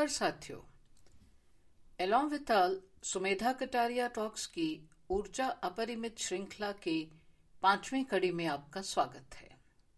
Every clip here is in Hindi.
नमस्कार साथियों, along with all Sumedha Kataria talks की ऊर्जा अपरिमित श्रृंखला की 5वीं कड़ी में आपका स्वागत है।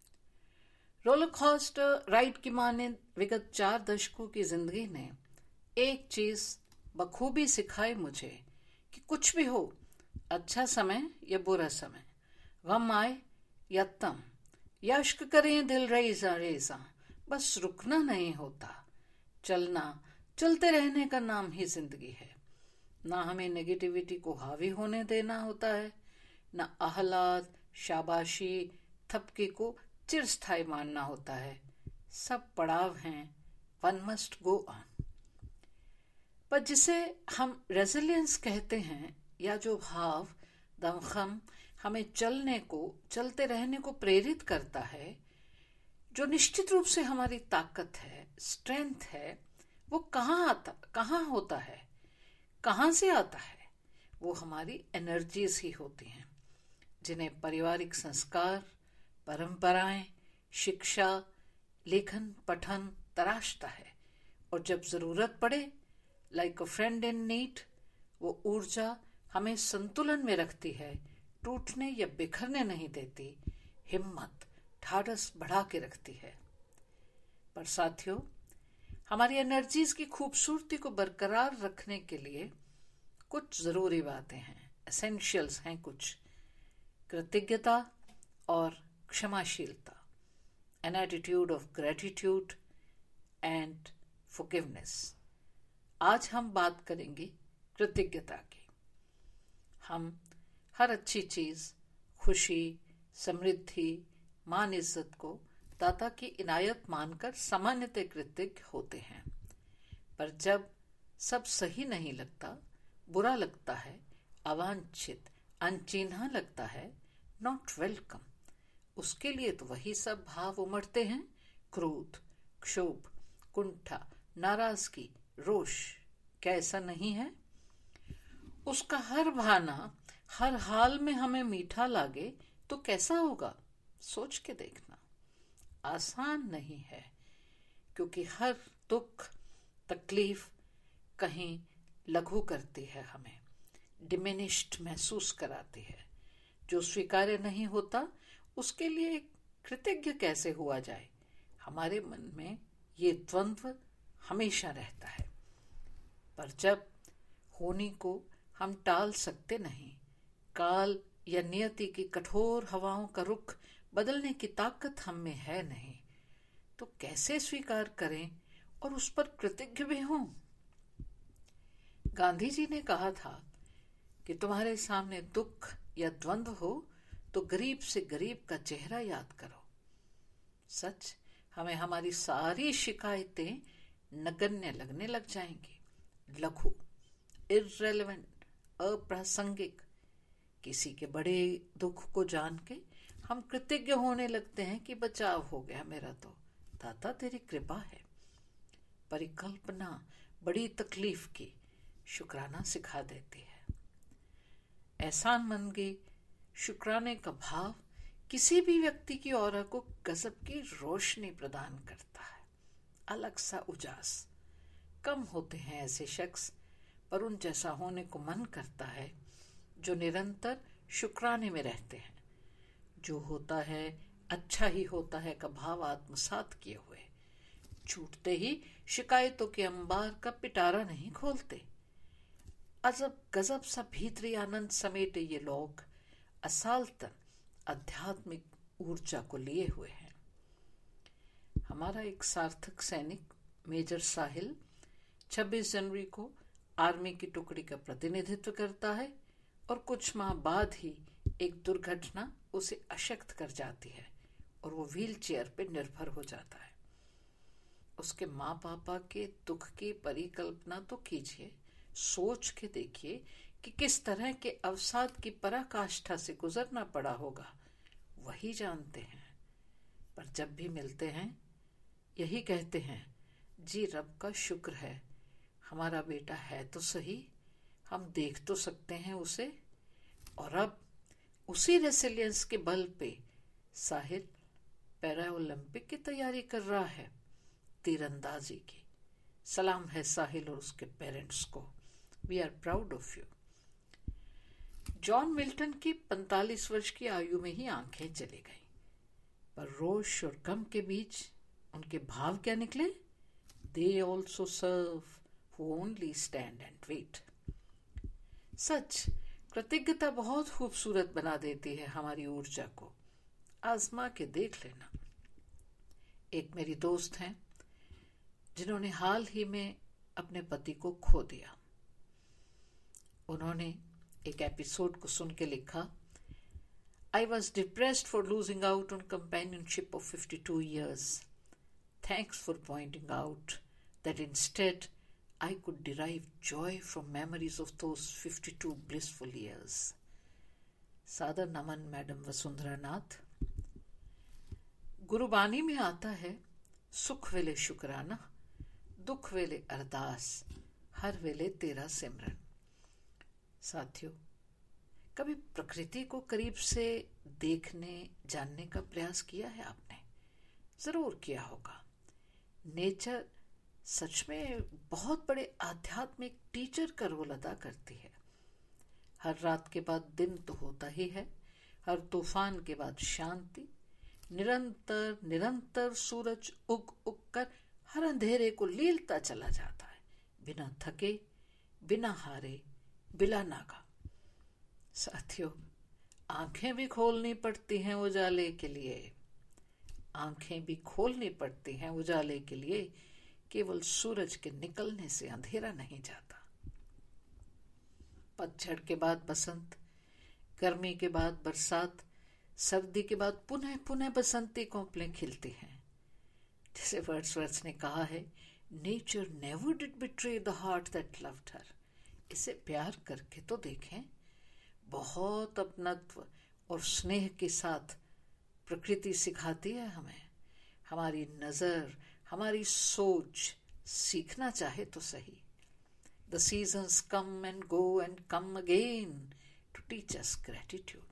रोलर कोस्टर राइड की माने विगत 4 दशकों की जिंदगी ने एक चीज बखूबी सिखाई मुझे कि कुछ भी हो, अच्छा समय या बुरा समय, गम आए या तम, यश्क करें दिल रेजा रेजा, बस रुकना नहीं होता। चलना, चलते रहने का नाम ही जिंदगी है। ना हमें नेगेटिविटी को हावी होने देना होता है, ना आह्लाद, शाबाशी, थपके को चिरस्थायी मानना होता है। सब पड़ाव हैं, वन मस्ट गो ऑन। पर जिसे हम रेजिलियंस कहते हैं, या जो भाव दमखम हमें चलने को, चलते रहने को प्रेरित करता है, जो निश्चित रूप से हमारी ताकत है, स्ट्रेंथ है, वो कहाँ होता है, कहाँ से आता है? वो हमारी एनर्जीज ही होती हैं, जिन्हें पारिवारिक संस्कार, परंपराएं, शिक्षा, लेखन, पठन तराशता है। और जब जरूरत पड़े, like a friend in need, वो ऊर्जा हमें संतुलन में रखती है, टूटने या बिखरने नहीं देती, हिम्मत, ढाढ़स बढ़ा के रखती है। पर साथियों, हमारी एनर्जीज की खूबसूरती को बरकरार रखने के लिए कुछ जरूरी बातें हैं, एसेंशियल्स हैं कुछ। कृतज्ञता और क्षमाशीलता, an attitude of gratitude and forgiveness. आज हम बात करेंगे कृतज्ञता की। हम हर अच्छी चीज, खुशी, समृद्धि, मान, इज्जत को दाता की इनायत मानकर सामान्यतः कृतज्ञ होते हैं। पर जब सब सही नहीं लगता, बुरा लगता है, अवांछित, अनचिन्हा लगता है, नॉट वेलकम, उसके लिए तो वही सब भाव उमड़ते हैं। क्रोध, क्षोभ, कुंठा, नाराजगी, रोष। क्या ऐसा नहीं है? उसका हर भाना हर हाल में हमें मीठा लागे तो कैसा होगा? सोच के देखना। आसान नहीं है, क्योंकि हर दुख, तकलीफ कहीं लघु करती है, हमें डिमिनिश्ड महसूस कराती है। जो स्वीकार्य नहीं होता, उसके लिए कृतज्ञ कैसे हुआ जाए? हमारे मन में ये द्वंद्व हमेशा रहता है। पर जब होनी को हम टाल सकते नहीं, काल या नियति की कठोर हवाओं का रुख बदलने की ताकत हम में है नहीं, तो कैसे स्वीकार करें और उस पर कृतज्ञ भी हों? गांधी जी ने कहा था कि तुम्हारे सामने दुख या द्वंद्व हो तो गरीब से गरीब का चेहरा याद करो। सच, हमें हमारी सारी शिकायतें नगण्य लगने लग जाएंगी, लघु, इररेलेवेंट, अप्रासंगिक। किसी के बड़े दुख को जान के हम कृतज्ञ होने लगते हैं कि बचाव हो गया मेरा, तो दाता तेरी कृपा है। परिकल्पना बड़ी तकलीफ की शुक्राना सिखा देती है। एहसान मंदगी, शुक्राने का भाव किसी भी व्यक्ति की ऑरा को गजब की रोशनी प्रदान करता है, अलग सा उजास। कम होते हैं ऐसे शख्स, पर उन जैसा होने को मन करता है जो निरंतर शुक्राने में रहते हैं। जो होता है अच्छा ही होता है का भाव आत्मसात किए हुए, छूटते ही शिकायतों के अंबार का पिटारा नहीं खोलते। अजब गजब सा भीतरी आनंद समेटे ये लोग असालतन आध्यात्मिक ऊर्जा को लिए हुए हैं। हमारा एक सार्थक सैनिक मेजर साहिल 26 जनवरी को आर्मी की टुकड़ी का प्रतिनिधित्व करता है, और कुछ माह बाद ही एक दुर्घटना उसे अशक्त कर जाती है और वो व्हील चेयर पर निर्भर हो जाता है। उसके माँ पापा के दुख की परिकल्पना तो कीजिए, सोच के देखिए कि किस तरह के अवसाद की पराकाष्ठा से गुजरना पड़ा होगा, वही जानते हैं। पर जब भी मिलते हैं, यही कहते हैं, जी रब का शुक्र है, हमारा बेटा है तो सही, हम देख तो सकते हैं उसे। और अब उसी रेसिलियंस के बल पे साहिल पैरा ओलंपिक की तैयारी कर रहा है, तीरंदाजी की। सलाम है साहिल और उसके पेरेंट्स को। We are proud of you. John Milton की 45 वर्ष की आयु में ही आंखें चली गईं, पर रोष और गम के बीच उनके भाव क्या निकले? They also serve who only stand and wait. सच, कृतज्ञता बहुत खूबसूरत बना देती है हमारी ऊर्जा को। आजमा के देख लेना। एक मेरी दोस्त हैं जिन्होंने हाल ही में अपने पति को खो दिया। उन्होंने एक एपिसोड को सुन के लिखा, I was depressed for losing out on companionship of 52 years. Thanks for pointing out that instead I could derive joy from memories of those 52 blissful years. सादर नमन मैडम वसुंधरा नाथ। गुरुबानी में आता है, सुख वेले शुक्राना, दुख वेले अरदास, हर वेले तेरा सिमरन। साथियों, कभी प्रकृति को करीब से देखने जानने का प्रयास किया है आपने? जरूर किया होगा। नेचर सच में बहुत बड़े आध्यात्मिक टीचर का रोल अदा करती है। हर रात के बाद दिन तो होता ही है, हर तूफान के बाद शांति। निरंतर निरंतर सूरज उग उग कर हर अंधेरे को लीलता चला जाता है, बिना थके, बिना हारे, बिना नागा। साथियों, आंखें भी खोलनी पड़ती हैं उजाले के लिए। आंखें भी खोलनी पड़ती हैं उजाले के लिए। केवल सूरज के निकलने से अंधेरा नहीं जाता। पतझड़ के बाद बसंत, गर्मी के बाद बरसात, सर्दी के बाद पुनः पुनः बसंती कोपलें खिलती हैं। जैसे वर्ड्सवर्थ ने कहा है, nature never did betray the heart that loved her. इसे प्यार करके तो देखें। बहुत अपनत्व और स्नेह के साथ प्रकृति सिखाती है हमें। हमारी नजर, हमारी सोच सीखना चाहे तो सही। The seasons come and go and come again to teach us gratitude.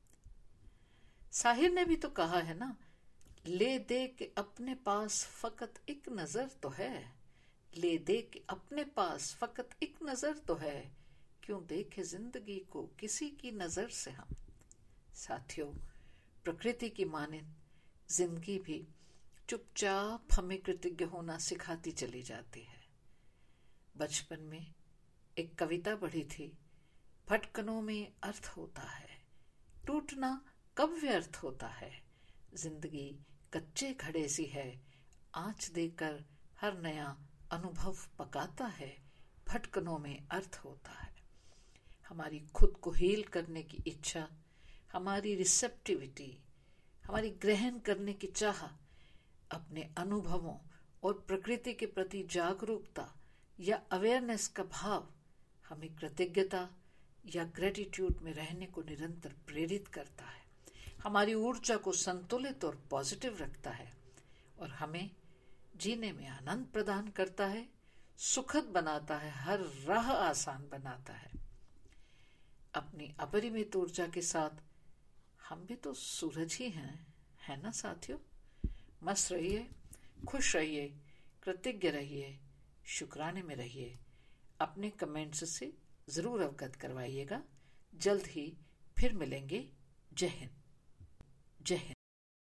Sahir ने भी तो कहा है ना, ले दे के अपने पास फकत एक नजर तो है, ले दे के अपने पास फकत एक नजर तो है, क्यों देखे जिंदगी को किसी की नजर से हम। साथियों, प्रकृति की मानिंद जिंदगी भी चुपचाप हमें कृतज्ञ होना सिखाती चली जाती है। बचपन में एक कविता पढ़ी थी, भटकनों में अर्थ होता है, टूटना कब व्यर्थ होता है, जिंदगी कच्चे घड़े सी है, आँच देकर हर नया अनुभव पकाता है, भटकनों में अर्थ होता है। हमारी खुद को हील करने की इच्छा, हमारी रिसेप्टिविटी, हमारी ग्रहण करने की चाह, अपने अनुभवों और प्रकृति के प्रति जागरूकता या अवेयरनेस का भाव हमें कृतज्ञता या ग्रेटिट्यूड में रहने को निरंतर प्रेरित करता है, हमारी ऊर्जा को संतुलित और पॉजिटिव रखता है और हमें जीने में आनंद प्रदान करता है, सुखद बनाता है, हर राह आसान बनाता है। अपनी अपरिमित ऊर्जा के साथ हम भी तो सूरज ही हैं, है ना साथियों? मस्त रहिए, खुश रहिए, कृतज्ञ रहिए, शुक्राने में रहिए। अपने कमेंट्स से जरूर अवगत करवाइएगा। जल्द ही फिर मिलेंगे। जय हिंद। जय हिंद।